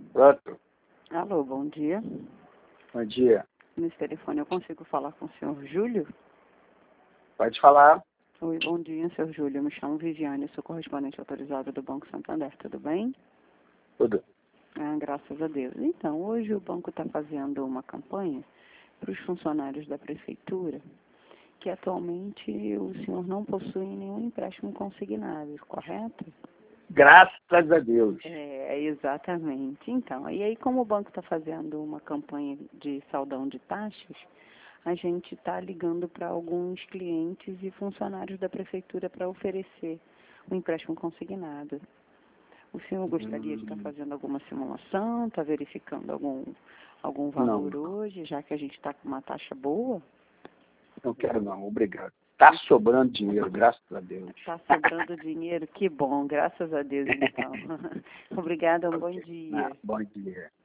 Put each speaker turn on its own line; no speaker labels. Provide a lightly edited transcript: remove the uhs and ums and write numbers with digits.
Pronto.
Alô, bom dia.
Bom dia.
Nesse telefone eu consigo falar com o senhor Júlio?
Pode falar.
Oi, bom dia, senhor Júlio. Eu me chamo Viviane, sou correspondente autorizada do Banco Santander. Tudo bem?
Tudo.
Graças a Deus. Então, hoje o banco está fazendo uma campanha para os funcionários da prefeitura, que atualmente o senhor não possui nenhum empréstimo consignado, correto?
Graças a Deus.
Exatamente. Então, e aí como o banco está fazendo uma campanha de saldão de taxas, a gente está ligando para alguns clientes e funcionários da prefeitura para oferecer um empréstimo consignado. O senhor gostaria de estar fazendo alguma simulação, está verificando algum valor
Não.
hoje, já que a gente está com uma taxa boa?
Não quero não, obrigado. Tá sobrando dinheiro, graças a Deus.
Está sobrando dinheiro? Que bom, graças a Deus então. Obrigada, um bom dia.
Bom dia.